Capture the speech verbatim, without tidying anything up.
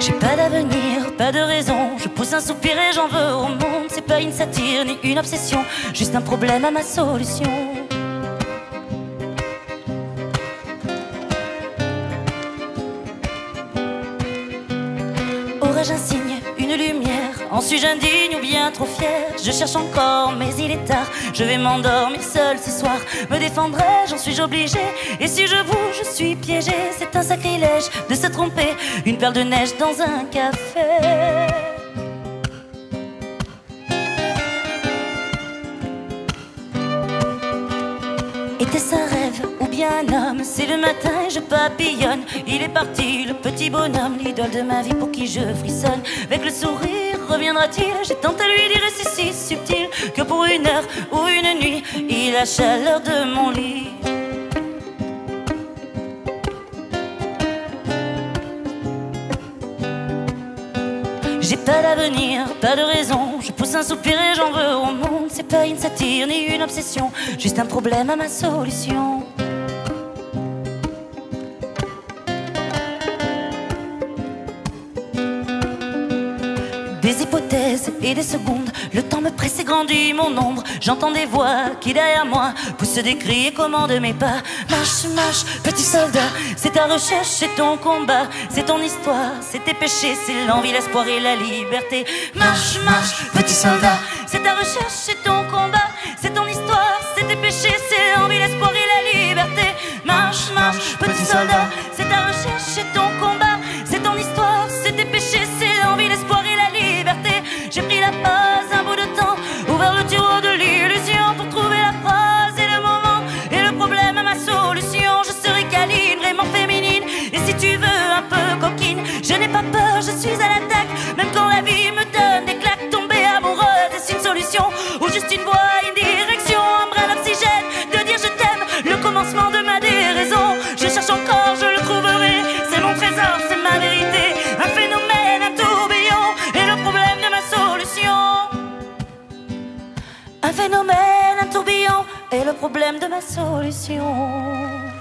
J'ai pas d'avenir, pas de raison. Je pousse un soupir et j'en veux au monde. C'est pas une satire ni une obsession, juste un problème à ma solution. Aurais-je un signe, une lumière? En suis-je indigne ou bien trop fier? Je cherche encore mais il est tard. Je vais m'endormir seul ce soir. Me défendrai-je, en suis-je obligé? Et si je bouge, je suis piégé. C'est un sacrilège de se tromper. Une perle de neige dans un café. Était-ce un rêve ou bien un homme? C'est le matin et je papillonne. Il est parti, le petit bonhomme, l'idole de ma vie pour qui je frissonne. Avec le sourire, reviendra-t-il? J'ai tant à lui dire et c'est si subtil que pour une heure ou une nuit, il a chaleur de mon lit. J'ai pas d'avenir, pas de raison. Je pousse un soupir et j'en veux au monde. C'est pas une satire ni une obsession, juste un problème à ma solution. Des hypothèses et des secondes, le temps me presse et grandit mon ombre. J'entends des voix qui derrière moi poussent des cris et commandent mes pas. Marche, marche, petit soldat, c'est ta recherche, c'est ton combat, c'est ton histoire, c'est tes péchés, c'est l'envie, l'espoir et la liberté. Marche, marche, petit soldat, c'est ta recherche, c'est ton combat, c'est ton histoire, c'est tes péchés, c'est l'envie, l'espoir et la liberté. Marche, marche, petit soldat, c'est ta recherche, c'est ton combat, c'est ton histoire, c'est tes péchés, c'est l'envie, l'espoir et la liberté. J'ai pris la pause un bout de temps, ouvert le tiroir de l'illusion pour trouver la phrase et le moment et le problème à ma solution. Je serai câline, vraiment féminine, et si tu veux un peu coquine, je n'ai pas peur, je suis à l'attaque. Même quand la vie me donne des claques, tomber amoureuse, est-ce une solution ou juste une voie, une direction, un brin d'oxygène, de dire je t'aime, le commencement de ma déraison. Je cherche encore, je le trouverai, c'est mon trésor, c'est ma vérité, un phénomène, un tourbillon, et le problème de ma solution. Un phénomène, un tourbillon, et le problème de ma solution.